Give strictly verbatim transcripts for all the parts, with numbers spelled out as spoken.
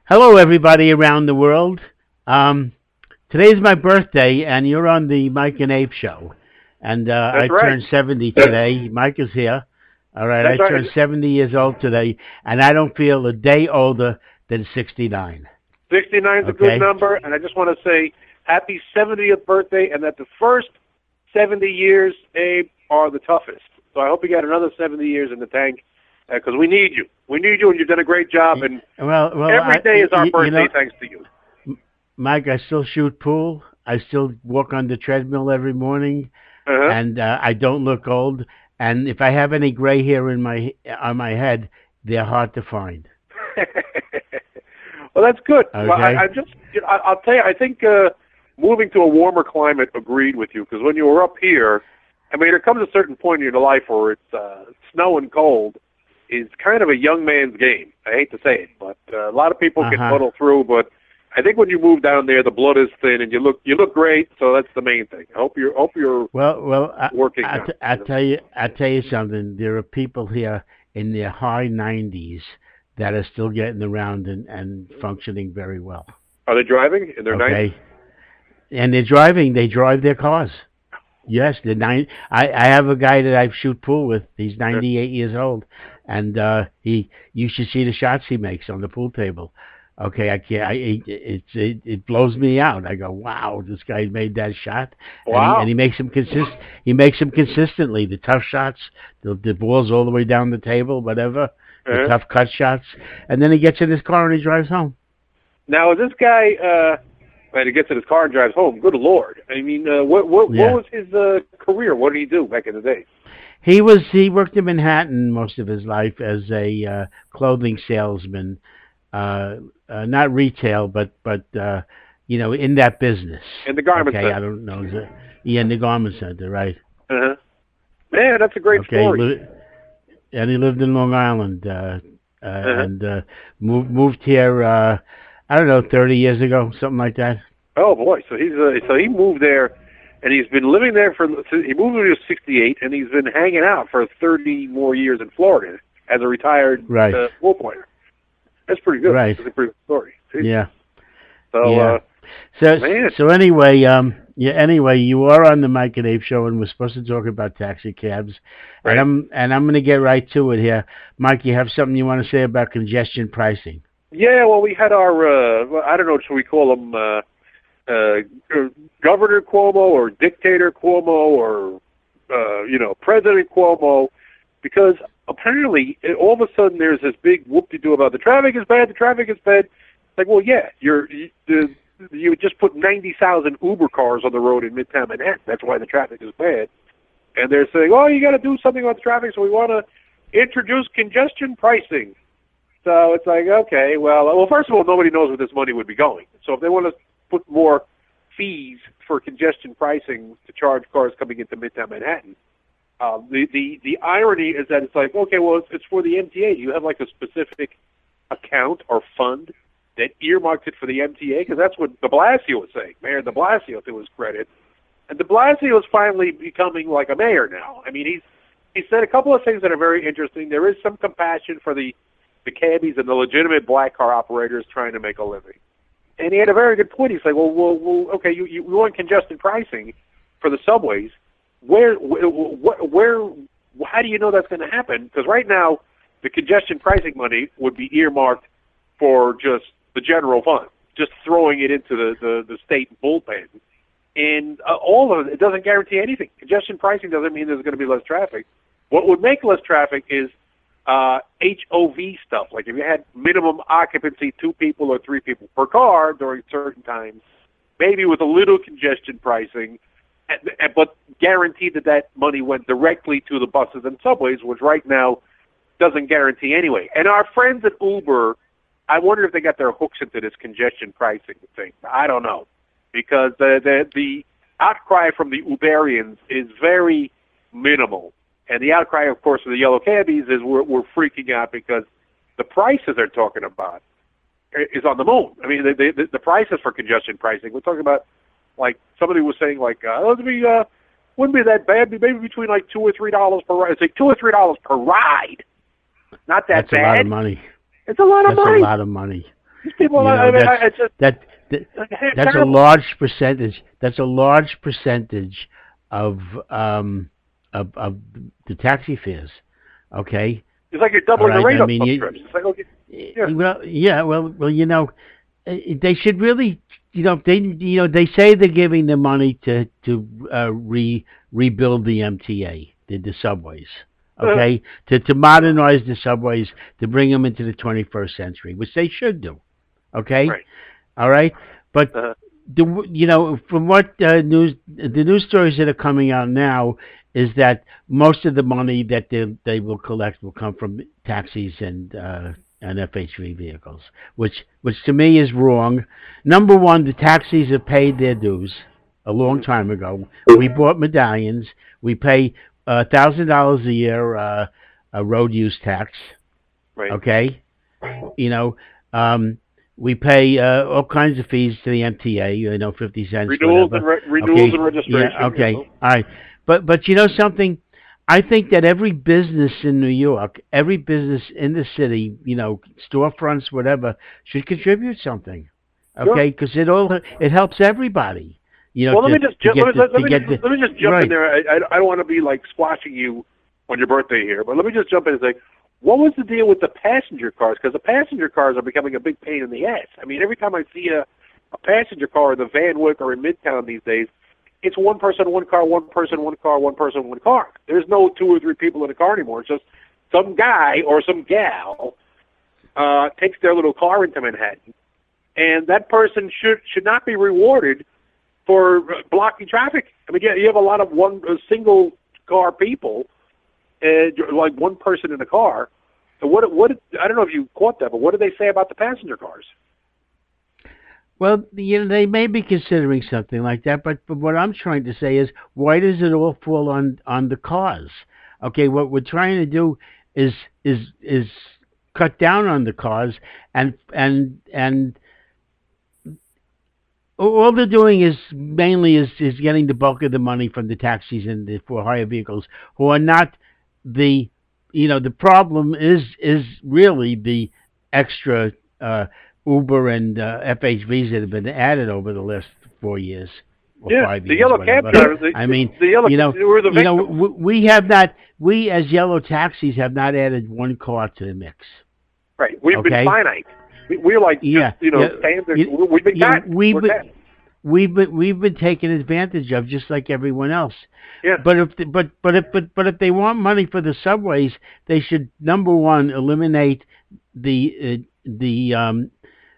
Hello, everybody around the world. Um, today's my birthday, and you're on the Mike and Abe show. And uh, I That's right. turned seventy today. Mike is here. All right, That's I right. turned seventy years old today, and I don't feel a day older than sixty-nine. sixty-nine is a Okay. good number, and I just want to say happy seventieth birthday, and that the first seventy years, Abe, are the toughest. So I hope you got another seventy years in the tank, because uh, we need you. We need you, and you've done a great job. And well, well, every I, day is our you, birthday, you know, thanks to you. Mike, I still shoot pool. I still walk on the treadmill every morning, Uh-huh. and uh, I don't look old. And if I have any gray hair in my on my head, they're hard to find. Well, that's good. Okay. Well, I, I just, you know, I, I'll tell you, I think uh, moving to a warmer climate agreed with you, because when you were up here, I mean, there comes a certain point in your life where it's uh, snow and cold is kind of a young man's game. I hate to say it, but uh, a lot of people can Uh-huh. muddle through. But I think when you move down there, the blood is thin, and you look you look great. So that's the main thing. I hope you're hope you're Well, well, I, working. I, now, t- I you know. tell you, I tell you something. There are people here in their high nineties that are still getting around and, and functioning very well. Are they driving in their nineties? Okay, and they're driving. They drive their cars. Yes, they're nine. I, I have a guy that I shoot pool with. He's ninety-eight years old, and uh, he. You should see the shots he makes on the pool table. Okay, I can't. I it it, it, it blows me out. I go, wow, this guy made that shot. Wow. And he, and he makes them consist. He makes them consistently. The tough shots, the the balls all the way down the table, whatever. The Uh-huh. tough cut shots, and then he gets in his car and he drives home. Now, is this guy, uh, when he gets in his car and drives home, good Lord. I mean, uh, what what, Yeah. what was his uh, career? What did he do back in the day? He was he worked in Manhattan most of his life as a uh, clothing salesman, uh, uh, not retail, but but uh, you know, in that business. In the garment Okay, center. I don't know. Is it- Yeah, in the garment center, right? Uh-huh. Man, that's a great Okay, story. li- and he lived in Long Island, uh, uh, Uh-huh. and uh, moved moved here. Uh, I don't know, thirty years ago, something like that. Oh, boy. So he's uh, so he moved there, and he's been living there for, he moved when he was sixty-eight, and he's been hanging out for thirty more years in Florida as a retired Right. uh, pool player. That's pretty good. Right. That's a pretty good story. See? Yeah. So, Yeah. uh, So, Man. so anyway, um, yeah. Anyway, you are on the Mike and Abe show, and we're supposed to talk about taxi cabs, Right. and I'm and I'm going to get right to it here. Mike, you have something you want to say about congestion pricing? yeah, well, we had our, uh, well, I don't know, should we call him uh, uh, Governor Cuomo or Dictator Cuomo or, uh, you know, President Cuomo, because apparently it, all of a sudden there's this big whoop-de-doo about the traffic is bad, the traffic is bad. It's like, well, yeah, you're, you, the, you just put ninety thousand Uber cars on the road in Midtown Manhattan. That's why the traffic is bad. And they're saying, oh, you got to do something about the traffic, so we want to introduce congestion pricing. So it's like, okay, well, well, first of all, nobody knows where this money would be going. So if they want to put more fees for congestion pricing to charge cars coming into Midtown Manhattan, um, the, the, the irony is that it's like, okay, well, it's, it's for the M T A. You have like a specific account or fund that earmarked it for the M T A, because that's what de Blasio was saying. Mayor de Blasio, to his credit. And de Blasio is finally becoming like a mayor now. I mean, he's he said a couple of things that are very interesting. There is some compassion for the, the cabbies and the legitimate black car operators trying to make a living. And he had a very good point. He's like, well, well, well okay, you, you want congestion pricing for the subways. Where, where, where, how do you know that's going to happen? Because right now, the congestion pricing money would be earmarked for just the general fund, just throwing it into the, the, the state bullpen. And uh, all of it, it doesn't guarantee anything. Congestion pricing doesn't mean there's going to be less traffic. What would make less traffic is uh, H O V stuff. Like if you had minimum occupancy, two people or three people per car during certain times, maybe with a little congestion pricing, and, and, but guaranteed that that money went directly to the buses and subways, which right now doesn't guarantee anyway. And our friends at Uber, I wonder if they got their hooks into this congestion pricing thing. I don't know. Because the, the, the outcry from the Uberians is very minimal. And the outcry, of course, of the yellow cabbies is we're, we're freaking out because the prices they're talking about is on the moon. I mean, the, the, the prices for congestion pricing, we're talking about, like, somebody was saying, like, uh, it'd be, uh, wouldn't be that bad, maybe between, like, two or three dollars per ride. It's like two or three dollars per ride. Not that That's bad. a lot of money. It's a lot of That's money. a lot of money. These people, You know, I mean, that's, I, it's just, that, that it's that's a terrible. large percentage. That's a large percentage of um of of the taxi fares. Okay, It's like you're all doubling the right. rate I on mean, some you, trips. It's like, okay, yeah. well, yeah, well, well, you know, eh, they should really, you know, they, you know, they say they're giving the money to to uh, re rebuild the M T A, the, the subways, Uh, okay, to to modernize the subways, to bring them into the twenty-first century, which they should do, okay, right. all right, but Uh, the you know from what uh, news the news stories that are coming out now is that most of the money that they they will collect will come from taxis and uh, and F H V vehicles, which which to me is wrong. Number one, the taxis have paid their dues a long mhm. time ago. We bought medallions. We pay a thousand dollars a year uh, a road use tax. Right. Okay, you know. Um, we pay uh, all kinds of fees to the M T A, you know, fifty cents, Renewals and whatever. re- renewals and Okay, registration. yeah, okay, You know? all right. But but you know something, I think that every business in New York, every business in the city, you know, storefronts, whatever, should contribute something. Sure. Okay, because it all it helps everybody. You know, Well, let to, me just to ju- get let me, the, let, to me get just, the let me just jump right. in there. I, I, I don't want to be like squashing you on your birthday here, but let me just jump in and say, what was the deal with the passenger cars? Because the passenger cars are becoming a big pain in the ass. I mean, every time I see a, a passenger car in the Van Wyck or in Midtown these days, it's one person, one car, one person, one car, one person, one car. There's no two or three people in a car anymore. It's just some guy or some gal uh, takes their little car into Manhattan, and that person should should not be rewarded for blocking traffic. I mean, yeah, you have a lot of one uh, single car people, uh, like one person in a car. So what? What? I don't know if you caught that, but what did they say about the passenger cars? Well, you know, they may be considering something like that, but, but what I'm trying to say is, why does it all fall on on the cars? Okay, what we're trying to do is is is cut down on the cars, and and and all they're doing is mainly is is getting the bulk of the money from the taxis and the for hire vehicles, who are not the, you know, the problem is is really the extra. Uh, Uber and uh, F H Vs that have been added over the last four years or Yeah, five the years, yellow whatever. cab drivers. The, I mean, the yellow, you know, were the you know, victims. we, we have not, we as yellow taxis have not added one car to the mix. Right, we've okay? been finite. We, we're like, yeah, just, you know, yeah, standard. you, We've been you know, cat. we've We're been, cat. we've been we've been taken advantage of just like everyone else. Yeah. But if the, but but if but but if they want money for the subways, they should, number one, eliminate the uh, the um.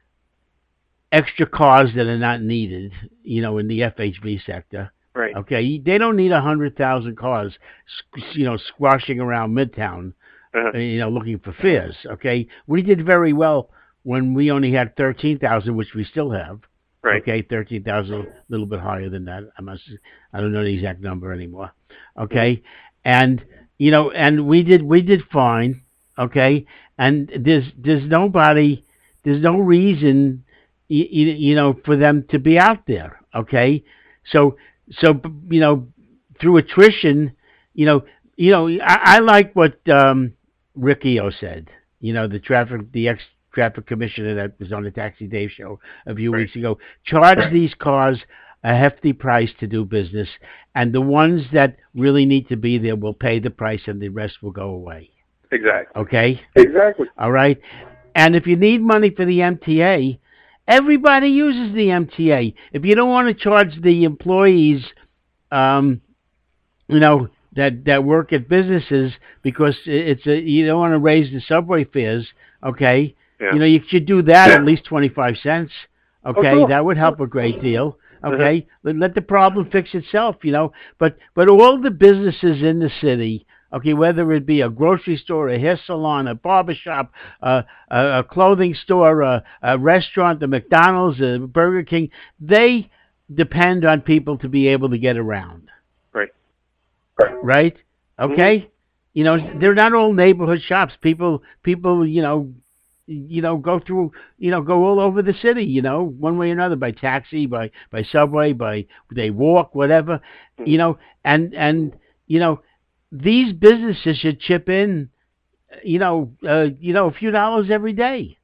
extra cars that are not needed, you know, in the F H V sector. Right. Okay, they don't need a hundred thousand cars, you know, squashing around Midtown, Uh-huh. you know, looking for fares. Okay, we did very well when we only had thirteen thousand, which we still have. Right. Okay, thirteen thousand, a little bit higher than that. I must, I don't know the exact number anymore. Okay, mm-hmm. and you know, and we did we did fine. Okay, and there's there's nobody, there's no reason. You, you know, for them to be out there, okay? So, so you know, through attrition, you know, you know, I, I like what um, Riccio said. You know, the traffic, the ex traffic commissioner that was on the Taxi Dave show a few right. weeks ago. Charge these cars a hefty price to do business, and the ones that really need to be there will pay the price, and the rest will go away. Exactly. Okay. Exactly. All right. And if you need money for the M T A, everybody uses the M T A. If you don't want to charge the employees, um, you know, that that work at businesses because it's a, you don't want to raise the subway fares, okay? Yeah. You know, you should do that at least twenty-five cents, okay? Oh, sure. That would help a great deal, okay? Uh-huh. Let, let the problem fix itself, you know. But but all the businesses in the city, okay, whether it be a grocery store, a hair salon, a barber shop, uh, a, a clothing store, a, a restaurant, a McDonald's, a Burger King, they depend on people to be able to get around. Right. Right? Okay? Mm-hmm. You know, they're not all neighborhood shops. People, people, you know, you know, go through, you know, go all over the city, you know, one way or another, by taxi, by, by subway, by, they walk, whatever, mm-hmm. you know, and, and, you know, these businesses should chip in, you know, uh, you know, a few dollars every day.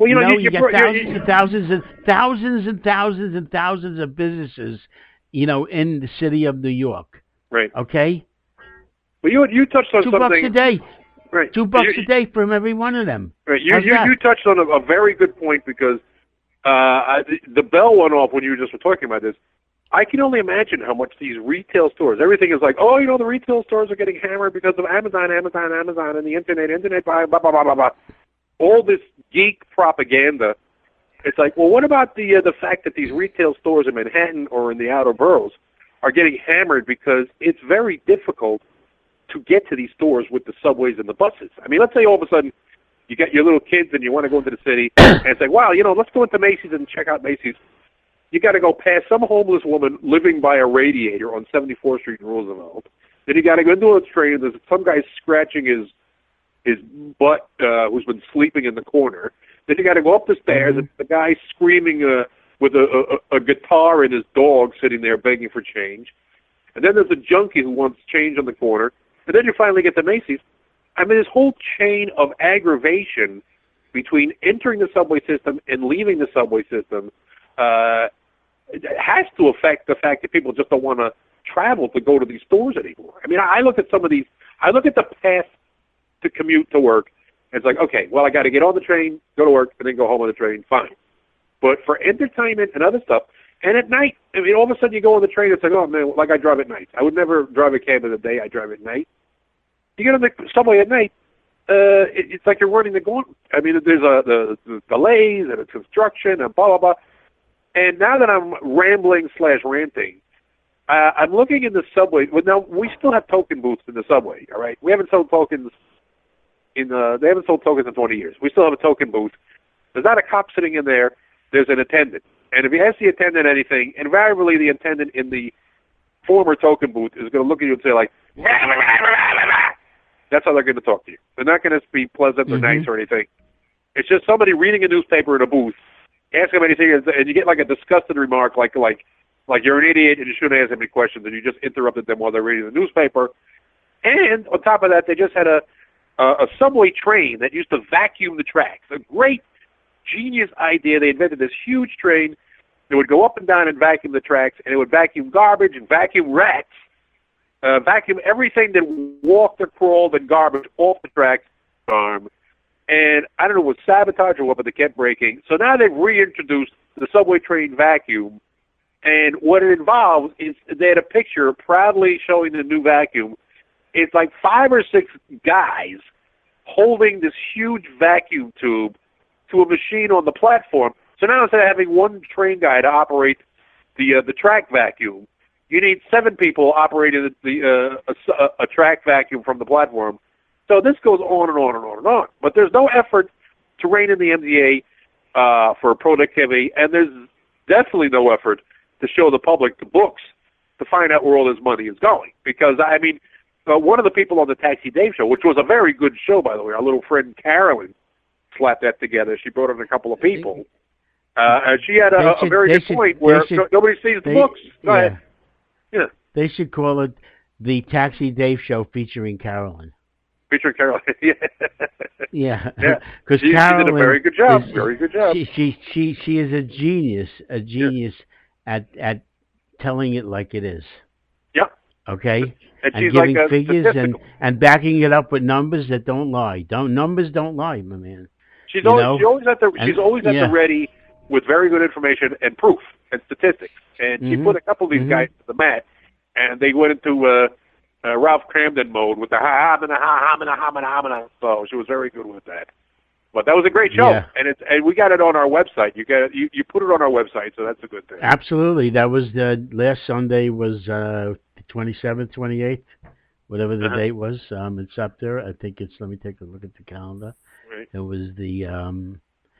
Well, you know, you, know, you, you you, got you, thousands you, and thousands and thousands and thousands and thousands of businesses, you know, in the city of New York. right. Okay? Well, you you touched on Two something. bucks a day. Right. Two bucks you, a day from every one of them. Right. You How's you, that? you touched on a, a very good point because uh, I, the, the bell went off when you just were talking about this. I can only imagine how much these retail stores, everything is like, oh, you know, the retail stores are getting hammered because of Amazon, Amazon, Amazon, and the internet, internet, blah, blah, blah, blah, blah, blah. All this geek propaganda. It's like, well, what about the uh, the fact that these retail stores in Manhattan or in the outer boroughs are getting hammered because it's very difficult to get to these stores with the subways and the buses? I mean, let's say all of a sudden you got your little kids and you want to go into the city, and it's like, wow, you know, let's go into Macy's and check out Macy's. You got to go past some homeless woman living by a radiator on seventy-fourth Street in Roosevelt. Then you got to go into a train. There's some guy scratching his his butt uh, who's been sleeping in the corner. Then you got to go up the stairs, mm-hmm. and the guy screaming uh, with a, a, a guitar and his dog sitting there begging for change. And then there's a junkie who wants change on the corner. And then you finally get to Macy's. I mean, this whole chain of aggravation between entering the subway system and leaving the subway system uh, has to affect the fact that people just don't want to travel to go to these stores anymore. I mean, I look at some of these, I look at the path to commute to work, and it's like, okay, well, I got to get on the train, go to work, and then go home on the train, fine. But for entertainment and other stuff, and at night, I mean, all of a sudden you go on the train, it's like, oh, man, like I drive at night. I would never drive a cab in the day, I drive at night. You get on the subway at night, uh, it, it's like you're running the gauntlet. I mean, there's a, the, the delays and it's construction and blah, blah, blah. And now that I'm rambling slash ranting, uh, I'm looking in the subway. Well, now, we still have token booths in the subway, all right? We haven't sold tokens in, uh, they haven't sold tokens in twenty years. We still have a token booth. There's not a cop sitting in there. There's an attendant. And if you ask the attendant anything, invariably the attendant in the former token booth is going to look at you and say, like, rah, rah, rah, rah, rah, rah. That's how they're going to talk to you. They're not going to be pleasant or mm-hmm. nice or anything. It's just somebody reading a newspaper in a booth. Ask them anything, and you get like a disgusted remark, like like like you're an idiot and you shouldn't ask them any questions, and you just interrupted them while they're reading the newspaper. And on top of that, they just had a a, a subway train that used to vacuum the tracks. A great genius idea. They invented this huge train that would go up and down and vacuum the tracks, and it would vacuum garbage and vacuum rats, uh, vacuum everything that walked or crawled and garbage off the tracks. Arm. And I don't know, it was sabotage or what, but they kept breaking. So now they've reintroduced the subway train vacuum. And what it involves is they had a picture proudly showing the new vacuum. It's like five or six guys holding this huge vacuum tube to a machine on the platform. So now instead of having one train guy to operate the uh, the track vacuum, you need seven people operating the, the uh, a, a track vacuum from the platform. So this goes on and on and on and on. But there's no effort to rein in the M D A uh, for productivity, and there's definitely no effort to show the public the books to find out where all this money is going. Because, I mean, uh, one of the people on the Taxi Dave show, which was a very good show, by the way, our little friend Carolyn slapped that together. She brought in a couple of people. Uh, and she had a, should, a very good should, point where should, nobody sees the they, books. Go yeah. ahead. Yeah. They should call it the Taxi Dave Show featuring Carolyn. Featuring Carolyn, yeah. Yeah, yeah. Because she, Carolyn she did a very good job. Is, very good job. She, she she she is a genius, a genius yeah. at at telling it like it is. Yeah. Okay. And, and she's giving like figures and, and backing it up with numbers that don't lie. Don't numbers don't lie, my man. She's you always know? she's always at the and, she's always at yeah. the ready with very good information and proof and statistics. And mm-hmm. she put a couple of these mm-hmm. guys to the mat, and they went into. Uh, Uh, Ralph Cramden mode with the ha ha ha ha ha ha ha. So she was very good with that. But that was a great show, yeah. and it's and we got it on our website. You got it, you you put it on our website, so that's a good thing. Absolutely, that was the last Sunday was uh, twenty-seventh, twenty-eighth, whatever the uh-huh. date was. Um, it's up there. I think it's. Let me take a look at the calendar. Right. It was the um,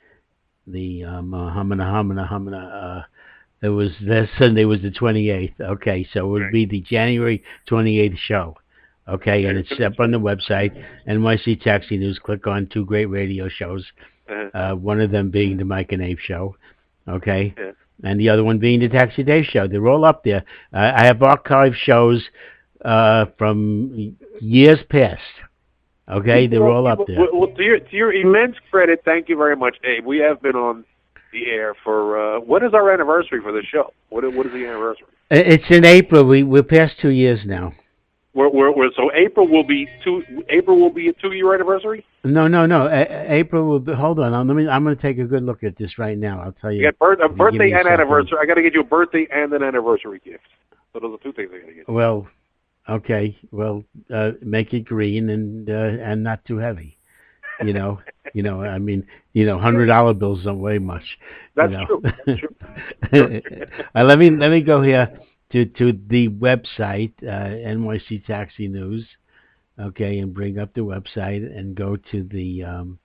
the um, uh, hamina hamina hamina. Uh, It was that Sunday was the twenty-eighth. Okay, so it would be the January twenty-eighth show. Okay, and it's up on the website, N Y C Taxi News. Click on two great radio shows. Uh-huh. Uh, one of them being the Mike and Abe show. Okay, yeah. and the other one being the Taxi Dave show. They're all up there. Uh, I have archive shows uh, from years past. Okay, they're all up there. Well, to your to your immense credit, thank you very much, Abe. We have been on the air for uh, what is our anniversary for the show? What what is the anniversary? It's in April. We we're past two years now. We're, we're, we're, so April will be two. April will be a two-year anniversary. No, no, no. A- April will be. Hold on. I'm, let me. I'm going to take a good look at this right now. I'll tell you. You got birth, a birthday and a anniversary. I got to get you a birthday and an anniversary gift. So those are two things I got to get you. Well, okay. Well, uh, make it green and uh, and not too heavy. You know. you know. I mean, you know, hundred dollar bills don't weigh much. That's you know? true. That's true. uh, let me let me go here. To, to the website, uh, N Y C Taxi News, okay, and bring up the website and go to the um,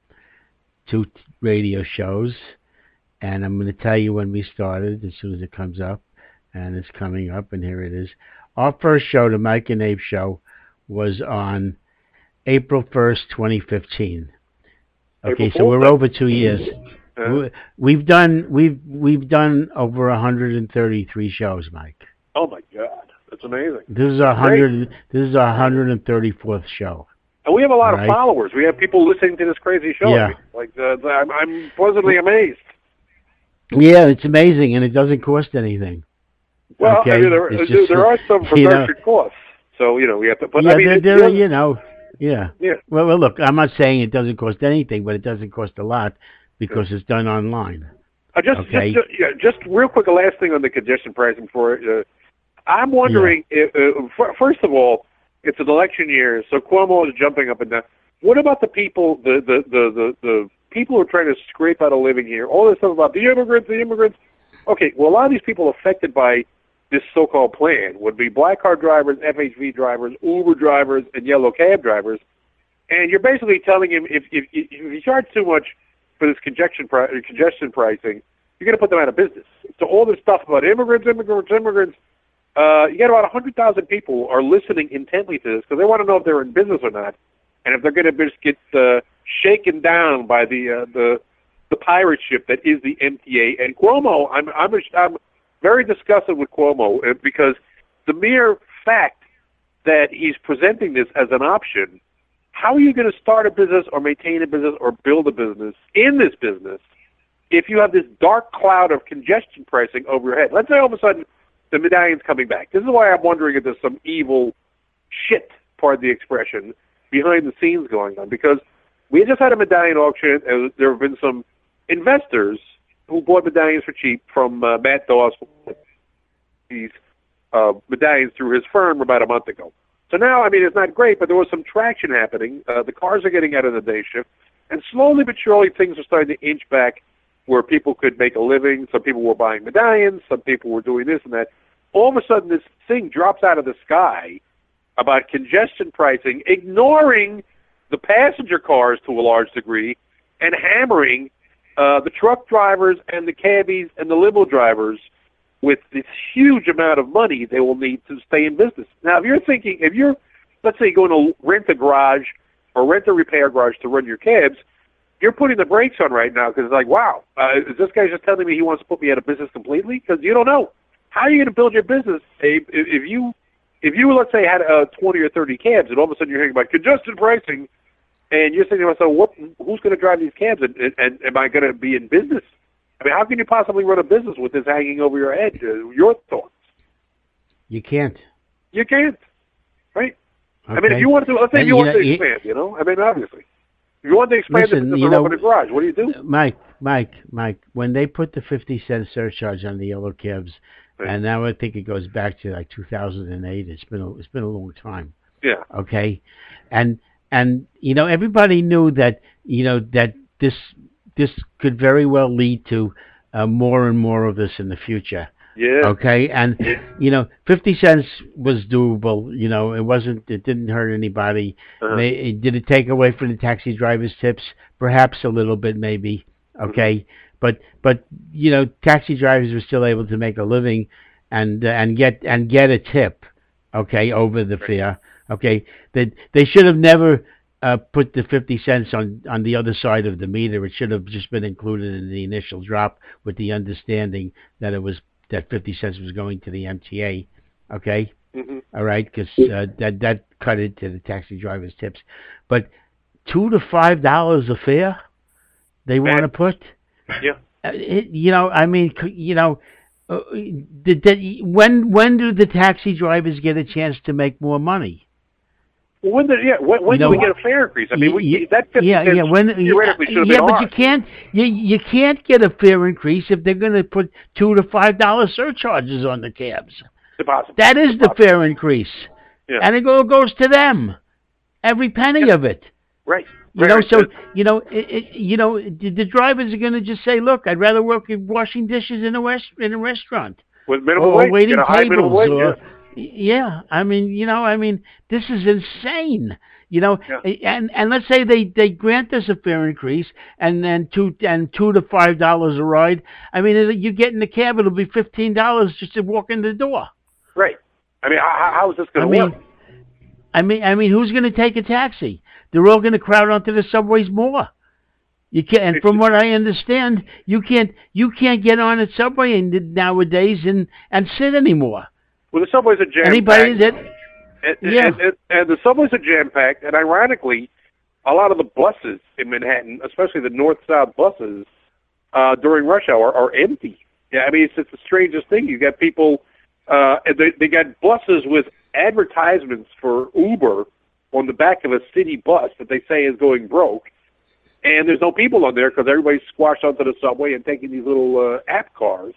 two radio shows, and I'm going to tell you when we started as soon as it comes up, and it's coming up, and here it is. Our first show, the Mike and Abe Show, was on April first, twenty fifteen. Okay, so we're over two years. Uh, we've done we've we've done over one hundred thirty-three shows, Mike. Oh my God, that's amazing! This is our hundred. This is our hundred and thirty-fourth show, and we have a lot right? of followers. We have people listening to this crazy show. Yeah. Like uh, I'm, I'm pleasantly amazed. Yeah, it's amazing, and it doesn't cost anything. Well, okay? I mean, there, just, there, there are some production you know, costs, so you know we have to. But yeah, I mean, there, there, you know, yeah. Yeah. Well, well, look, I'm not saying it doesn't cost anything, but it doesn't cost a lot because it's done online. Uh, just, okay? just, yeah, just real quick, a last thing on the congestion pricing before. Uh, I'm wondering, yeah. if, uh, first of all, it's an election year, so Cuomo is jumping up and down. What about the people, the the, the, the, the people who are trying to scrape out a living here? All this stuff about the immigrants, the immigrants. Okay, well, a lot of these people affected by this so-called plan would be black car drivers, F H V drivers, Uber drivers, and yellow cab drivers. And you're basically telling him if if, if you charge too much for this congestion, pri- congestion pricing, you're going to put them out of business. So all this stuff about immigrants, immigrants, immigrants, Uh, you got about one hundred thousand people are listening intently to this because they want to know if they're in business or not, and if they're going to just get uh, shaken down by the uh, the the pirate ship that is the M T A. And Cuomo, I'm I'm I'm very disgusted with Cuomo because the mere fact that he's presenting this as an option, how are you going to start a business or maintain a business or build a business in this business if you have this dark cloud of congestion pricing over your head? Let's say all of a sudden the medallion's coming back. This is why I'm wondering if there's some evil shit, pardon the expression, behind the scenes going on. Because we just had a medallion auction, and there have been some investors who bought medallions for cheap from uh, Matt Doss, these uh, medallions through his firm about a month ago. So now, I mean, it's not great, but there was some traction happening. Uh, the cars are getting out of the day shift, and slowly but surely things are starting to inch back where people could make a living. Some people were buying medallions. Some people were doing this and that. All of a sudden, this thing drops out of the sky about congestion pricing, ignoring the passenger cars to a large degree, and hammering uh, the truck drivers and the cabbies and the limo drivers with this huge amount of money they will need to stay in business. Now, if you're thinking, if you're, let's say, going to rent a garage or rent a repair garage to run your cabs, you're putting the brakes on right now because it's like, wow, uh, is this guy just telling me he wants to put me out of business completely? Because you don't know. How are you going to build your business, Abe, if, if you, if you, let's say, had uh, twenty or thirty cabs and all of a sudden you're hearing about congestion pricing and you're thinking to yourself, what, who's going to drive these cabs and, and, and am I going to be in business? I mean, how can you possibly run a business with this hanging over your head? Uh, your thoughts? You can't. You can't, right? Okay. I mean, if you want to, let's say and you, you want know, to expand, you, you know, I mean, obviously. If you want to expand listen, the business you or know, open a garage, what do you do? Mike, Mike, Mike, when they put the fifty cent surcharge on the yellow cabs, right. And now I think it goes back to like two thousand eight. It's been a, it's been a long time. Yeah. Okay, and and you know everybody knew that you know that this this could very well lead to uh, more and more of this in the future. Yeah. Okay, and you know, fifty cents was doable. You know, it wasn't. It didn't hurt anybody. Uh-huh. May, did it take away from the taxi drivers' tips? Perhaps a little bit, maybe. Okay, mm-hmm. but but you know, taxi drivers were still able to make a living, and uh, and get and get a tip. Okay, over the fare. Okay, that they, they should have never uh, put the fifty cents on on the other side of the meter. It should have just been included in the initial drop, with the understanding that it was. That fifty cents was going to the M T A, okay? Mm-hmm. All right, because uh, that that cut into the taxi drivers' tips. But two to five dollars a fare they want to put. Yeah. Uh, it, you know, I mean, c- you know, uh, did, did, when when do the taxi drivers get a chance to make more money? Well, when did, yeah, when, when You know, do we get a fare increase? I mean, we, Y- that fifty yeah, cents yeah, when, theoretically should have yeah, been but ours. you can't, you you can't get a fare increase if they're going to put two to five dollar surcharges on the cabs. It's impossible. That is It's the impossible. fare increase, Yeah. and it all goes to them, every penny Yeah. of it. Right. You right, know, right. so But- you know, it, it, you know, the, the drivers are going to just say, "Look, I'd rather work at washing dishes in a rest in a restaurant, with minimum or wage, waiting get a high minimum tables, wage. or yeah. yeah." I mean, you know, I mean, this is insane. You know, Yeah. and and let's say they, they grant us a fare increase, and then two and two to five dollars a ride. I mean, you get in the cab, it'll be fifteen dollars just to walk in the door. Right. I mean, how, how is this I going to mean, work? I mean, I mean, who's going to take a taxi? They're all going to crowd onto the subways more. You can't, and from what I understand, you can't you can't get on a subway in, nowadays and and sit anymore. Well, the subways are jam Anybody that and, yeah. and, and, and the subways are jam packed, and ironically, a lot of the buses in Manhattan, especially the north-south buses, uh, during rush hour, are empty. Yeah, I mean, it's, it's the strangest thing. You got people, uh, and they they got buses with advertisements for Uber on the back of a city bus that they say is going broke, and there's no people on there because everybody's squashed onto the subway and taking these little uh, app cars.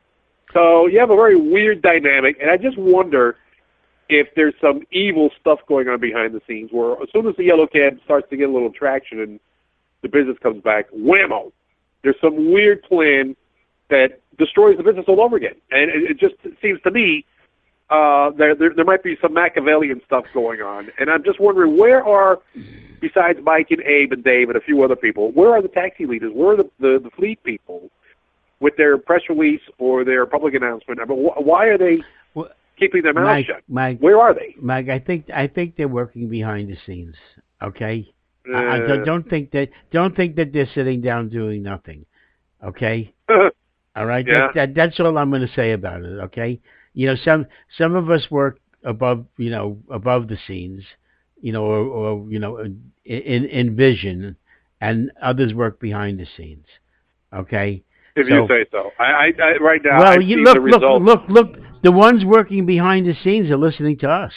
So you have a very weird dynamic, and I just wonder if there's some evil stuff going on behind the scenes where as soon as the yellow cab starts to get a little traction and the business comes back, whammo, there's some weird plan that destroys the business all over again. And it, it just seems to me uh, there, there there might be some Machiavellian stuff going on. And I'm just wondering, where are, besides Mike and Abe and Dave and a few other people, where are the taxi leaders? Where are the, the, the fleet people with their press release or their public announcement? I mean, wh- why are they well, keeping their mouths Mike, shut? Mike, Where are they? Mike, I think I think they're working behind the scenes. Okay, Uh, I, I don't- don't think that don't think that they're sitting down doing nothing. Okay, all right. Yeah. That, that, that's all I'm going to say about it. Okay, you know, some some of us work above, you know, above the scenes, you know, or, or you know, in in vision, and others work behind the scenes. Okay. If So- you say so. I, I, I right now. Well, I you see look, the look, results. look, look. The ones working behind the scenes are listening to us,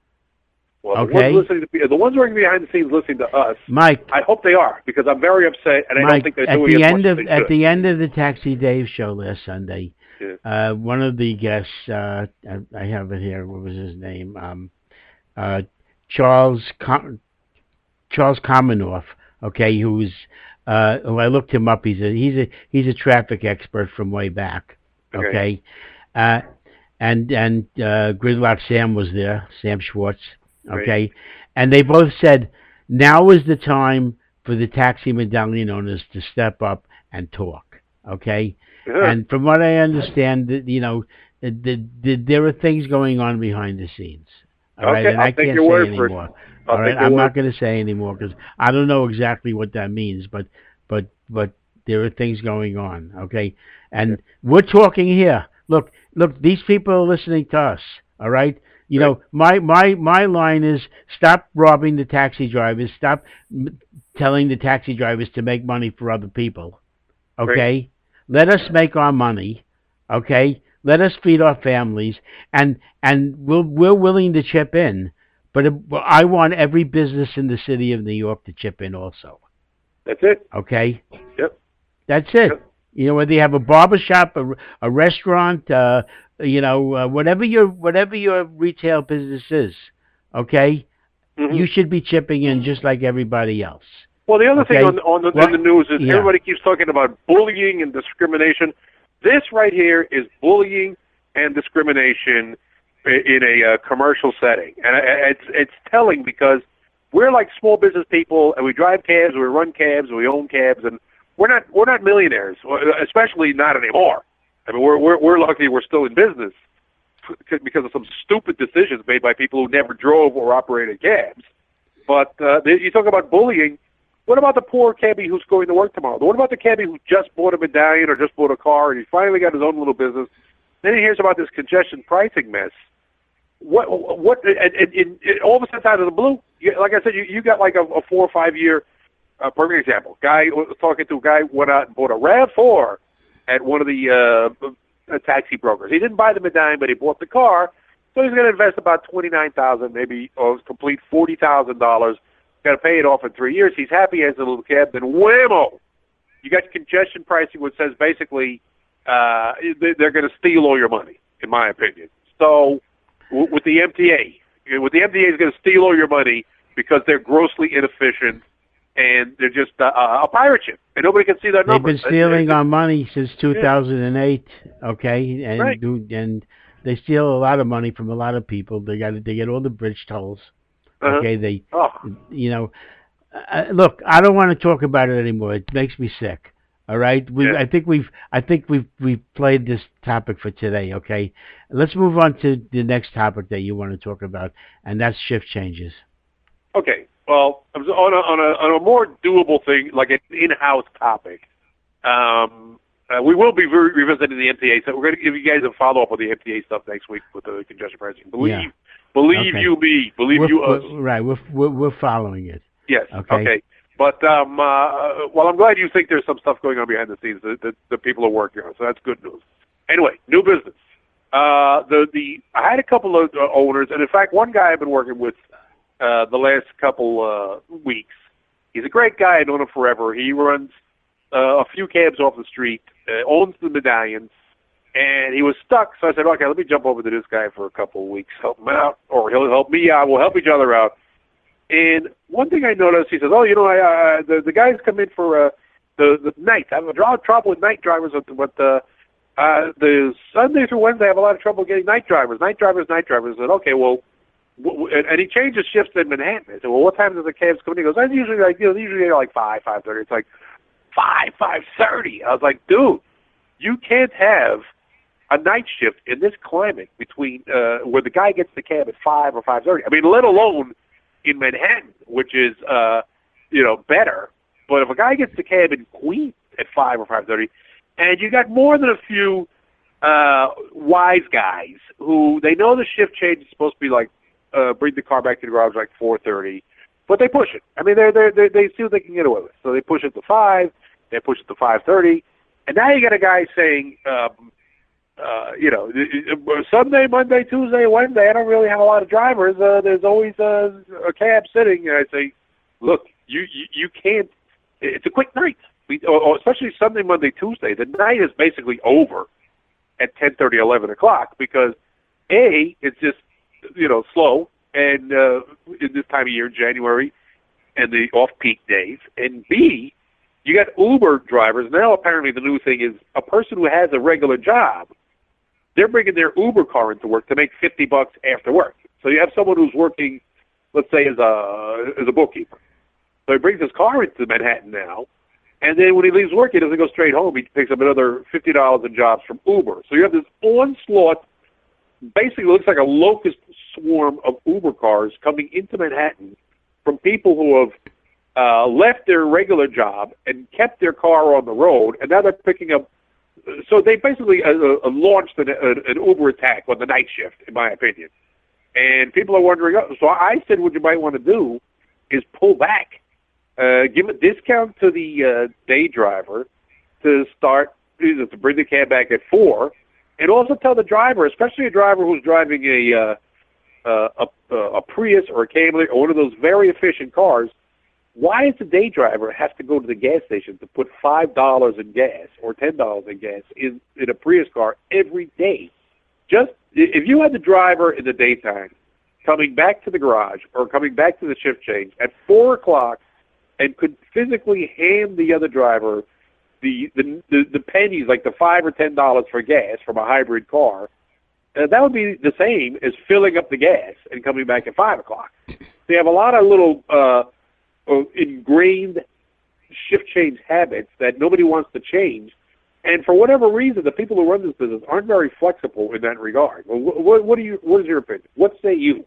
Well, the okay. ones listening to the ones working behind the scenes listening to us. Mike. I hope they are because I'm very upset and I don't Mike, think they're at doing the as end much of as they at should. the end of the Taxi Dave show last Sunday, Yeah. uh, one of the guests, uh, I, I have it here. What was his name? Um, uh, Charles Com- Charles Komanoff. Okay, who's uh, who I looked him up. He's a he's a he's a traffic expert from way back. Okay. Okay, uh, and and uh, Gridlock Sam was there, Sam Schwartz. Okay, Right. and they both said now is the time for the taxi medallion owners to step up and talk. Okay. Yeah. And from what I understand, that you know, the, the, the, there are things going on behind the scenes. All right, Okay, and I'll I take can't your say word for it. anymore. I'll All right, take your I'm word. not going to say anymore because I don't know exactly what that means, but but but there are things going on. Okay, and we're talking here. Look, look, these people are listening to us. All right. You Right. know, my, my, my line is stop robbing the taxi drivers. Stop m- telling the taxi drivers to make money for other people. Okay? Let us make our money. Okay? Let us feed our families. And and we'll, we're willing to chip in. But it, well, I want every business in the city of New York to chip in also. That's it. Okay? Yep. That's it. Yep. You know, whether you have a barber shop, a, a restaurant, uh, you know, uh, whatever your whatever your retail business is, okay, Mhm. you should be chipping in just like everybody else. Well, the other Okay. thing on, on the, Well, in the news is yeah. everybody keeps talking about bullying and discrimination. This right here is bullying and discrimination i- in a uh, commercial setting, and I- it's it's telling because we're like small business people, and we drive cabs, we run cabs, we own cabs, and we're not we're not millionaires, especially not anymore. I mean, we're we're, we're lucky we're still in business because of some stupid decisions made by people who never drove or operated cabs. But uh, you talk about bullying. What about the poor cabbie who's going to work tomorrow? What about the cabbie who just bought a medallion or just bought a car and he finally got his own little business? Then he hears about this congestion pricing mess. What? What? And, and, and all of a sudden, out of the blue, you, like I said, you you got like a, a four or five year. Uh, perfect example. Guy was talking to a guy went out and bought a RAV four at one of the uh, taxi brokers. He didn't buy the medallion, but he bought the car. So he's going to invest about twenty nine thousand, maybe, or complete forty thousand dollars. Got to pay it off in three years. He's happy he has a little cab. Then whammo, you got congestion pricing, which says basically uh, they're going to steal all your money, in my opinion. So with the M T A, with the M T A is going to steal all your money because they're grossly inefficient and they're just uh, a pirate ship, and nobody can see their numbers. They've been stealing our money since two thousand eight. Okay, and right. do, and they steal a lot of money from a lot of people. They got they get all the bridge tolls. Uh-huh. Okay, they, oh. you know, uh, look. I don't want to talk about it anymore. It makes me sick. All right, we. Yeah. I think we've. I think we've we've played this topic for today. Okay, let's move on to the next topic that you want to talk about, and that's shift changes. Okay. Well, on a on a on a more doable thing, like an in-house topic, um, uh, we will be re- revisiting the M T A. So we're going to give you guys a follow-up on the M T A stuff next week with the congestion pricing. Believe, yeah. believe okay. you me, believe we're, you us. We're, right, we're, we're we're following it. Yes. Okay. okay. But um, uh, well, I'm glad you think there's some stuff going on behind the scenes that, that, that people are working on. So that's good news. Anyway, new business. Uh, the the I had a couple of uh, owners, and in fact, one guy I've been working with. Uh, the last couple uh, weeks. He's a great guy. I've known him forever. He runs uh, a few cabs off the street, uh, owns the medallions, and he was stuck. So I said, okay, let me jump over to this guy for a couple of weeks, help him out, or he'll help me out. We'll help each other out. And one thing I noticed, he says, oh, you know, I, uh, the, the guys come in for uh, the, the night. I have a lot of trouble with night drivers, but uh, uh, the Sunday through Wednesday I have a lot of trouble getting night drivers. Night drivers, night drivers. I said, okay, well, and he changes shifts in Manhattan. I said, well, what time does the cabs come in? He goes, I usually like, you know, usually like five, five thirty. It's like five, five thirty. I was like, dude, you can't have a night shift in this climate between uh, where the guy gets the cab at five or five thirty. I mean, let alone in Manhattan, which is uh, you know better. But if a guy gets the cab in Queens at five or five thirty, and you got more than a few uh, wise guys who they know the shift change is supposed to be like. Uh, bring the car back to the garage like four thirty, but they push it. I mean, they they they they see what they can get away with. So they push it to five, they push it to five thirty, and now you got a guy saying, um, uh, you know, Sunday, Monday, Tuesday, Wednesday, I don't really have a lot of drivers. Uh, there's always uh, a cab sitting. And I say, look, you, you you can't. It's a quick night, we, or, or especially Sunday, Monday, Tuesday. The night is basically over at ten thirty, eleven o'clock because a it's just you know, slow, and uh, in this time of year, January, and the off-peak days. And B, you got Uber drivers. Now, apparently, the new thing is a person who has a regular job, they're bringing their Uber car into work to make fifty bucks after work. So you have someone who's working, let's say, as a as a bookkeeper. So he brings his car into Manhattan now, and then when he leaves work, he doesn't go straight home. He picks up another fifty dollars in jobs from Uber. So you have this onslaught. Basically, it looks like a locust swarm of Uber cars coming into Manhattan from people who have uh, left their regular job and kept their car on the road, and now they're picking up. So they basically uh, uh, launched an, uh, an Uber attack on the night shift, in my opinion. And people are wondering. So I said, what you might want to do is pull back, uh, give a discount to the uh, day driver to start to bring the cab back at four. And also tell the driver, especially a driver who's driving a uh, uh, a, a Prius or a Camry or one of those very efficient cars, why does the day driver have to go to the gas station to put five dollars in gas or ten dollars in gas in, in a Prius car every day? Just if you had the driver in the daytime coming back to the garage or coming back to the shift change at four o'clock and could physically hand the other driver The, the the the pennies, like the five or ten dollars for gas from a hybrid car, uh, that would be the same as filling up the gas and coming back at five o'clock. They have a lot of little uh, ingrained shift change habits that nobody wants to change, and for whatever reason, the people who run this business aren't very flexible in that regard. Well, what, what do you? What is your opinion? What say you?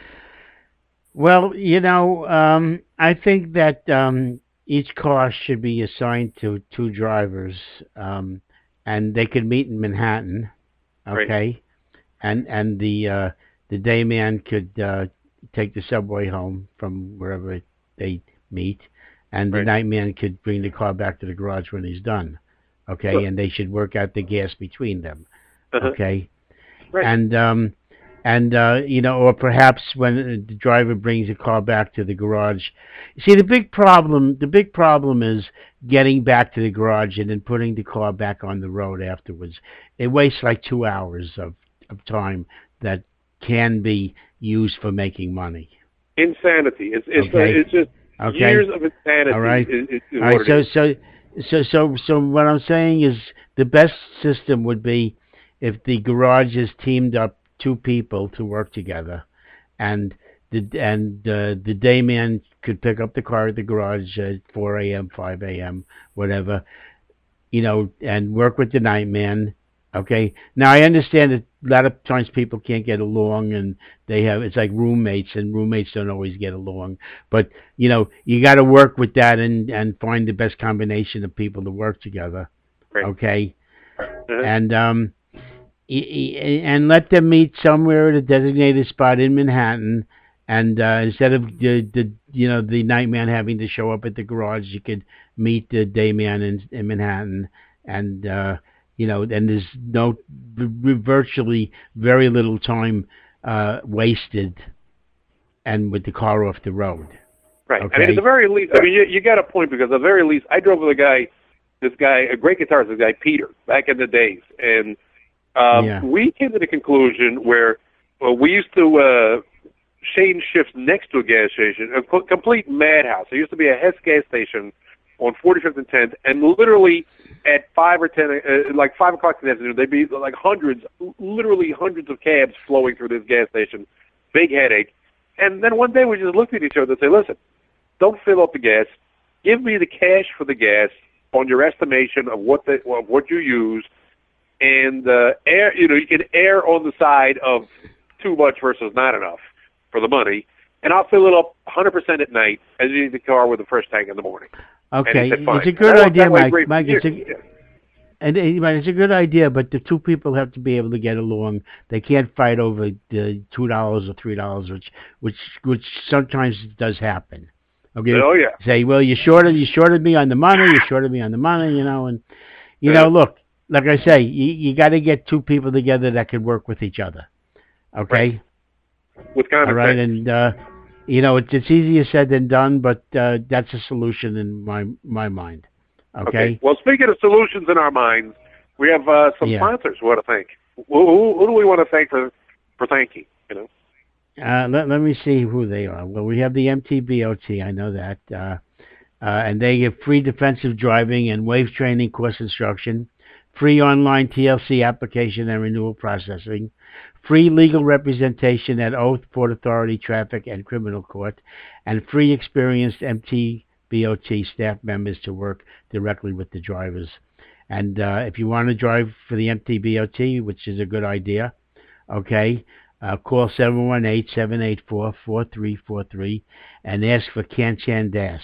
Well, you know, um, I think that. Um, Each car should be assigned to two drivers, um, and they could meet in Manhattan, okay? Right. And and the uh, the day man could uh, take the subway home from wherever they meet, and the Right. night man could bring the car back to the garage when he's done. Okay, Sure. and they should work out the gas between them. Uh-huh. Okay, Right. and um, and uh, you know, or perhaps when the driver brings the car back to the garage. See, the big problem, the big problem is getting back to the garage and then putting the car back on the road afterwards. It wastes like two hours of of time that can be used for making money. Insanity. It's it's Okay. uh, it's just Okay. years of insanity. All right. Is, is, is All what right. it So is. so so so so what I'm saying is the best system would be if the garage is teamed up two people to work together, and the and uh, the day man could pick up the car at the garage at four a m, five a m, whatever, you know, and work with the night man. Okay. Now I understand that a lot of times people can't get along, and they have it's like roommates, and roommates don't always get along. But you know, you got to work with that and and find the best combination of people to work together. Right. Okay. Uh-huh. And um, y- y- and let them meet somewhere at a designated spot in Manhattan. And uh, instead of the, the you know the night man having to show up at the garage, you could meet the day man in, in Manhattan, and uh, you know, and there's no v- virtually very little time uh, wasted, and with the car off the road. Right. Okay. I mean, at the very least, I mean, you, you got a point because at the very least, I drove with a guy, this guy, a great guitarist, this guy Peter, back in the days, and um, Yeah. we came to the conclusion where well, we used to uh, change shifts next to a gas station, a co- complete madhouse. There used to be a Hess gas station on forty-fifth and tenth, and literally at five or ten, uh, like five o'clock in the afternoon, there'd be like hundreds, literally hundreds of cabs flowing through this gas station. Big headache. And then one day we just looked at each other and said, listen, don't fill up the gas. Give me the cash for the gas on your estimation of what the, of what you use, and uh, air. You know, you can err on the side of too much versus not enough for the money, and I'll fill it up one hundred percent at night and leave the car with the first tank in the morning. Okay, said, "Fine." it's a And good that worked idea, that way Mike. great for Mike, it's a, years. Yeah. and uh, but it's a good idea, but the two people have to be able to get along. They can't fight over the two dollars or three dollars, which which which sometimes does happen. Okay. Oh yeah. Say, well, you shorted you shorted me on the money. You shorted me on the money. You know, and you Yeah. know, look, like I say, you you got to get two people together that can work with each other. Okay. Right. With common All right, sense. and uh, you know, it's it's easier said than done, but uh, that's a solution in my my mind. Okay. Well, speaking of solutions in our minds, we have uh, some Yeah. sponsors we want to thank. Who, who, who do we want to thank for for thanking? You know. Uh, let, let me see who they are. Well, we have the M T B O T. I know that. Uh, uh, and they give free defensive driving and wave training course instruction, free online T L C application and renewal processing, free legal representation at Oath, Port Authority, Traffic, and Criminal Court, and free experienced M T B O T staff members to work directly with the drivers. And uh, if you want to drive for the M T B O T, which is a good idea, okay, Uh, call seven one eight, seven eight four, four three four three and ask for Kanchan Das.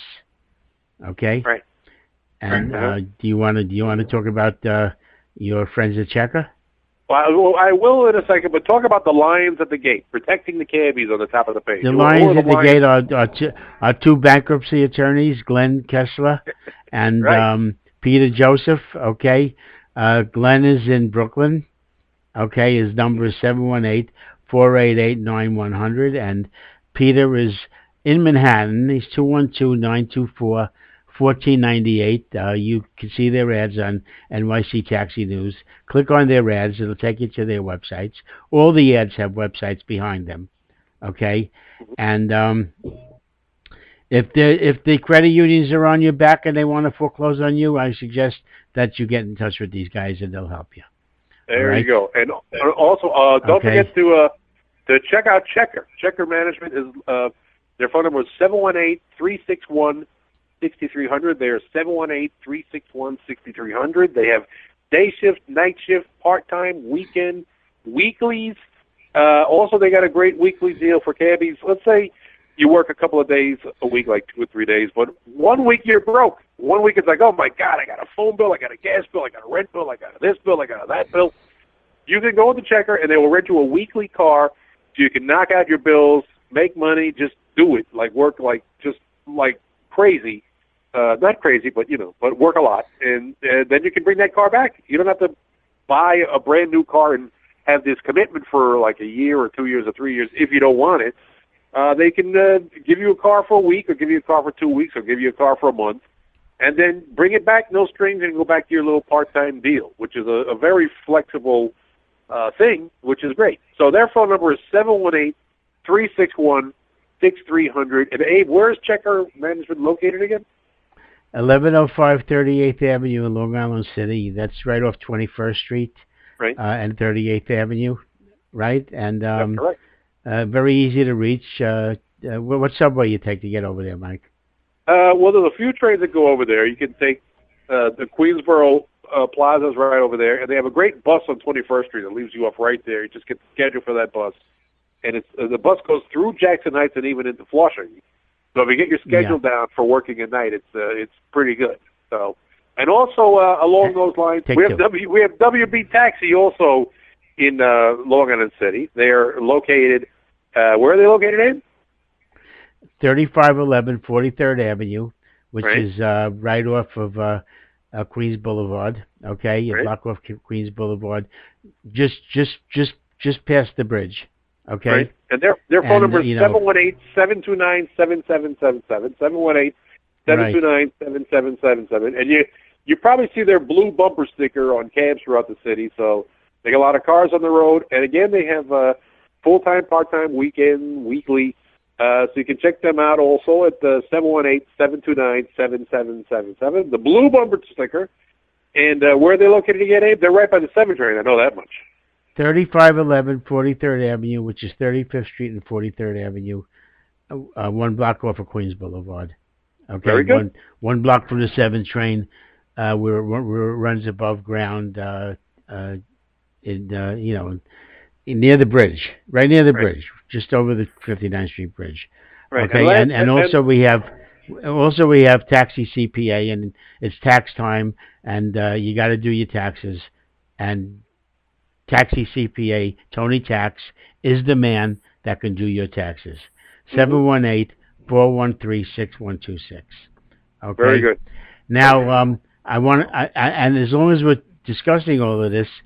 Okay? Right. And Right. uh, do you want to do you want to talk about uh, your friends at Checker? Well, I, well, I will in a second, but talk about the lions at the gate, protecting the cabbies on the top of the page. The Who- who are lions at the lions? gate are, are, two, are two bankruptcy attorneys, Glenn Kessler and Right. um, Peter Joseph. Okay? Uh, Glenn is in Brooklyn. Okay? His number is seven one eight, four eight eight, nine one zero zero, and Peter is in Manhattan. He's two one two, nine two four, one four nine eight. Uh, you can see their ads on N Y C Taxi News. Click on their ads. It'll take you to their websites. All the ads have websites behind them. Okay? And um, if the if the credit unions are on your back and they want to foreclose on you, I suggest that you get in touch with these guys and they'll help you. There Right. you go. And uh, also, uh, don't Okay. forget to uh, to check out Checker. Checker Management is uh, their phone number is seven one eight, three six one, six three zero zero. They are seven one eight, three six one, six three zero zero. They have day shift, night shift, part-time, weekend, weeklies. Uh, also, they got a great weekly deal for cabbies. Let's say you work a couple of days a week, like two or three days, but one week you're broke. One week it's like, oh my God, I got a phone bill, I got a gas bill, I got a rent bill, I got a this bill, I got a that bill. You can go with the Checker and they will rent you a weekly car so you can knock out your bills make money, just do it. Like work like just like crazy. Uh, not crazy, but, you know, but work a lot. And uh, then you can bring that car back. You don't have to buy a brand new car and have this commitment for like a year or two years or three years if you don't want it. Uh, they can uh, give you a car for a week or give you a car for two weeks or give you a car for a month and then bring it back, no strings, and go back to your little part-time deal, which is a, a very flexible uh, thing, which is great. So their phone number is seven one eight, three six one, six three zero zero. And Abe, where is Checker Management located again? eleven oh five thirty-eighth Avenue in Long Island City. That's right off twenty-first Street right. uh, and thirty-eighth Avenue, right? And um, That's correct. Uh, very easy to reach. Uh, uh, what subway you take to get over there, Mike? Uh, well, there's a few trains that go over there. You can take uh, the Queensboro uh, Plaza's right over there, and they have a great bus on twenty-first Street that leaves you off right there. You just get scheduled for that bus, and it's uh, the bus goes through Jackson Heights and even into Flushing. So if you get your schedule yeah. down for working at night, it's uh, it's pretty good. So, and also uh, along those lines, take we have two. W we have W B Taxi also in uh, Long Island City. They are located. Uh, where are they located in? thirty-five eleven forty-third Avenue, which right. is uh, right off of uh, uh, Queens Boulevard. Okay, you right. block off Queens Boulevard, just just just just past the bridge. Okay, right. And their their phone and, number is you know, seven one eight, seven two nine, seven seven seven seven, seven one eight, seven two nine, seven seven seven seven. And you you probably see their blue bumper sticker on cabs throughout the city. So they got a lot of cars on the road. And again, they have uh, full-time, part-time, weekend, weekly. Uh, so you can check them out also at the seven one eight, seven two nine, seven seven seven seven. The blue bumper sticker. And uh, where are they located again, Abe? They're right by the seven train. I know that much. thirty-five eleven forty-third Avenue, which is thirty-fifth Street and forty-third Avenue, uh, one block off of Queens Boulevard. Okay, Very good. One, one block from the seven train, uh, where, where it runs above ground, uh, uh, in, uh, you know, in, near the bridge, right near the right. bridge, just over the fifty-ninth Street Bridge. Right. Okay, and, and, and, and also we have, also we have Taxi C P A, and it's tax time, and uh, you got to do your taxes, and Taxi C P A, Tony Tax, is the man that can do your taxes. seven one eight, four one three, six one two six. Okay? Very good. Now, um, I want I, I, and as long as we're discussing all of this,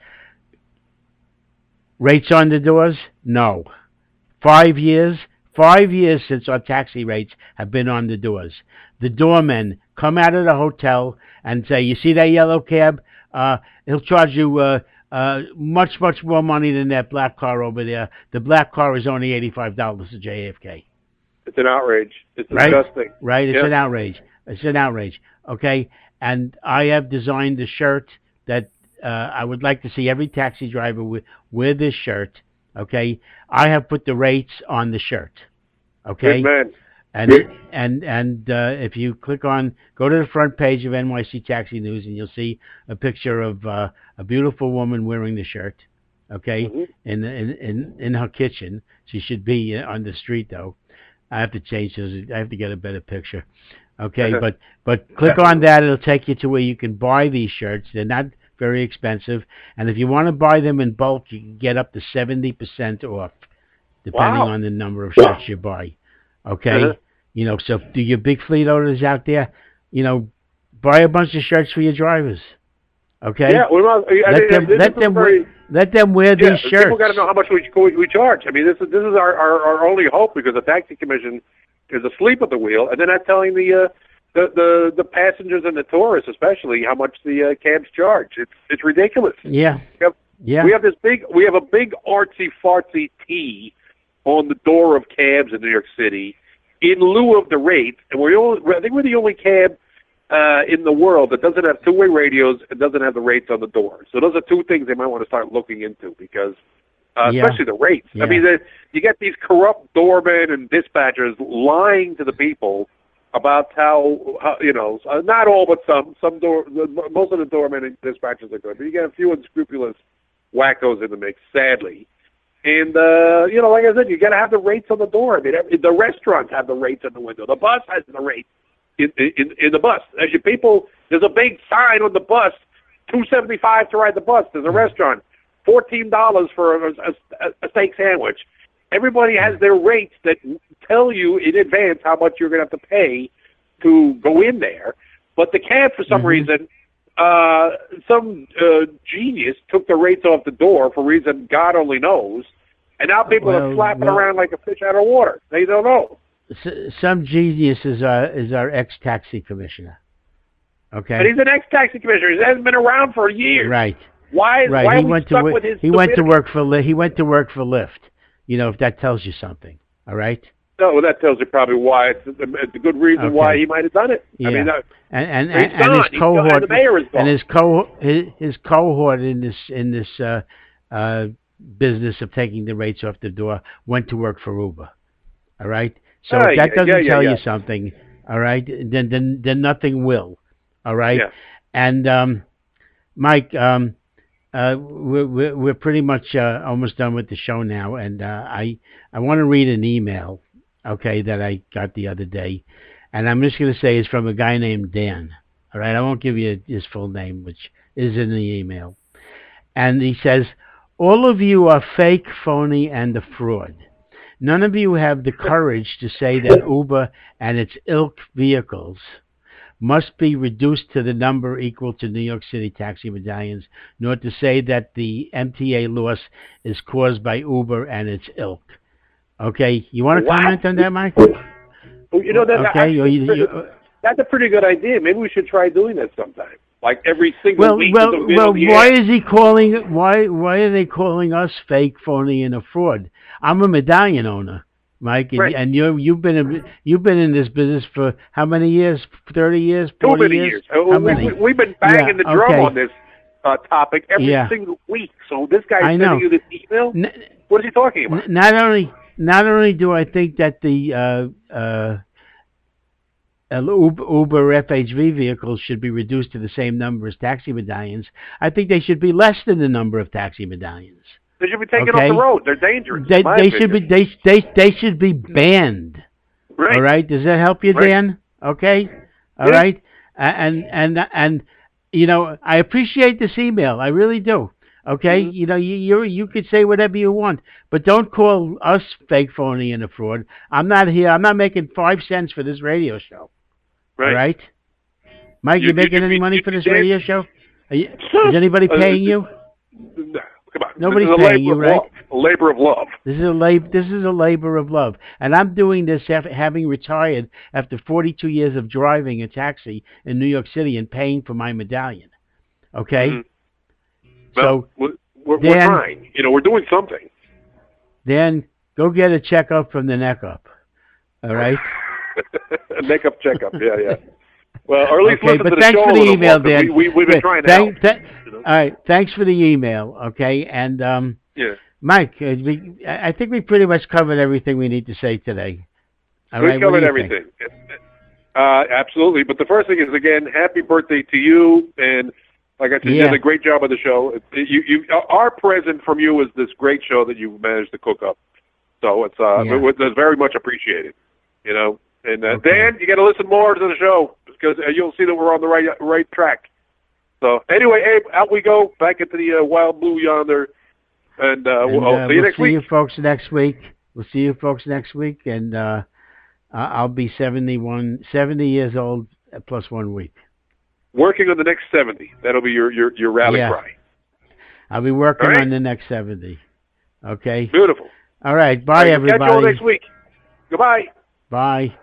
rates on the doors? No. Five years? Five years since our taxi rates have been on the doors. The doormen come out of the hotel and say, you see that yellow cab? Uh, he'll charge you... Uh, Uh, much, much more money than that black car over there. The black car is only eighty-five dollars to J F K. It's an outrage. It's right? disgusting. Right? It's yeah. an outrage. It's an outrage. Okay? And I have designed a shirt that uh, I would like to see every taxi driver with, wear this shirt. Okay? I have put the rates on the shirt. Okay? Good man. And and and uh, if you click on, go to the front page of N Y C Taxi News, and you'll see a picture of uh, a beautiful woman wearing the shirt. Okay, mm-hmm. in, in in in her kitchen. She should be on the street though. I have to change those. I have to get a better picture. Okay, but but click on that. It'll take you to where you can buy these shirts. They're not very expensive, and if you want to buy them in bulk, you can get up to seventy percent off, depending wow. on the number of shirts you buy. Okay, uh-huh. You know, so do your big fleet owners out there, you know, buy a bunch of shirts for your drivers. Okay. Yeah, well, I let mean, them let them very, wear, let them wear yeah, these shirts. People got to know how much we we charge. I mean, this is this is our, our, our only hope, because the taxi commission is asleep at the wheel, and they're not telling the uh, the, the the passengers and the tourists, especially, how much the uh, cabs charge. It's it's ridiculous. Yeah. We have, yeah. We have this big we have a big artsy fartsy T on the door of cabs in New York City, in lieu of the rate, and we're only, I think we're the only cab uh, in the world that doesn't have two-way radios and doesn't have the rates on the door. So those are two things they might want to start looking into, because, uh, yeah. especially the rates. Yeah. I mean, the, you get these corrupt doormen and dispatchers lying to the people about how, how you know, uh, not all, but some, some door, most of the doormen and dispatchers are good, but you get a few unscrupulous wackos in the mix, sadly. And, uh, you know, like I said, you got to have the rates on the door. I mean, every, the restaurants have the rates on the window. The bus has the rates in, in, in the bus. As you people, there's a big sign on the bus, two seventy-five to ride the bus. There's a restaurant, fourteen dollars for a, a, a steak sandwich. Everybody has their rates that tell you in advance how much you're going to have to pay to go in there. But the cab, for some mm-hmm. reason, uh, some uh, genius took the rates off the door for a reason God only knows, and now people well, are flapping well, around like a fish out of water. They don't know. Some genius is our, is our ex-taxi commissioner. Okay. But he's an ex-taxi commissioner. He hasn't been around for years. Right. Why, right. why he are we went stuck to with his he went to stupidity? work for Li- he went to work for Lyft. You know, if that tells you something. All right. No, well, that tells you probably why. It's, it's a good reason okay. why he might have done it. Yeah. I mean, uh, and and, he's and, and gone. his He's cohort gone. And the mayor is gone. and his co his, his cohort in this in this uh, uh, business of taking the rates off the door went to work for Uber. All right. So Oh, if that yeah, doesn't yeah, yeah, tell yeah. you something, all right, then then then nothing will. All right. Yeah. And um, Mike, um, uh, we're, we're we're pretty much uh, almost done with the show now, and uh, I I want to read an email, okay, that I got the other day, and I'm just going to say it's from a guy named Dan. All right, I won't give you his full name, which is in the email, and he says, all of you are fake, phony, and a fraud. None of you have the courage to say that Uber and its ilk vehicles must be reduced to the number equal to New York City taxi medallions, nor to say that the M T A loss is caused by Uber and its ilk. Okay, you want to What? comment on that, Mike? Well, you know, that, okay, I, you, you, you, that's a pretty good idea. Maybe we should try doing that sometime. Like every single well, week. well, there's a bit well. of the Why air. is he calling? Why, why are they calling us fake, phony, and a fraud? I'm a medallion owner, Mike, and, Right. and you you've been in, you've been in this business for how many years? Thirty years? Too Forty many years? years. Uh, How we, many? we, we've been banging Yeah, the drum okay. on this uh, topic every Yeah. single week. So this guy's I know. sending you this email? N- What is he talking about? N- Not only, not only do I think that the uh, uh, uh, Uber, Uber F H V vehicles should be reduced to the same number as taxi medallions, I think they should be less than the number of taxi medallions. They should be taken Okay. off the road. They're dangerous. They, in my they should be, opinion. they, they, they should be banned. Right. All right, does that help you, Right. Dan? Okay, all Yeah. right, A- and and and you know, I appreciate this email. I really do. Okay, Mhm. you know, you you you could say whatever you want, but don't call us fake, phony, and a fraud. I'm not here. I'm not making five cents for this radio show. Right. All right, Mike, you, You- making you- any you- money you- for this you- radio show? Are you, is anybody Uh, paying you? No, come on. Nobody's this is a paying labor you, of right? love. A labor of love. This is a lab, This is a labor of love, and I'm doing this after having retired after forty-two years of driving a taxi in New York City and paying for my medallion. Okay, Mhm. so Well, we're, we're, Dan- we're trying. You know, we're doing something. then go get a checkup from the neck up. All right. Makeup checkup. Yeah, yeah. Well, or at least Okay, listen but to the thanks show for a the little email, more, 'cause Dan. We, we, we've been trying to Thank- help. th- you know? All right, thanks for the email. Okay, and um, Yeah. Mike, uh, we, I I think we pretty much covered everything we need to say today. All We right, what do covered you think? everything. Uh, absolutely. But the first thing is, again, happy birthday to you. And like I said, you Yeah. did a great job on the show. It- You, you, our present from you is this great show that you've managed to cook up. So it's, uh, Yeah. it- it's very much appreciated, you know. And uh, Okay. Dan, you got to listen more to the show because uh, you'll see that we're on the right right track. So anyway, Abe, out we go back into the uh, wild blue yonder. And, uh, And, we'll, uh, I'll see you we'll next see week. you folks next week. We'll see you folks next week, and uh, I- I'll be seventy-one, seventy years old uh, plus one week. Working on the next seventy. That'll be your, your, your rally Yeah. cry. I'll be working All right. on the next seventy. Okay. Beautiful. All right. Bye, All right, we'll everybody. Catch you all next week. Goodbye. Bye.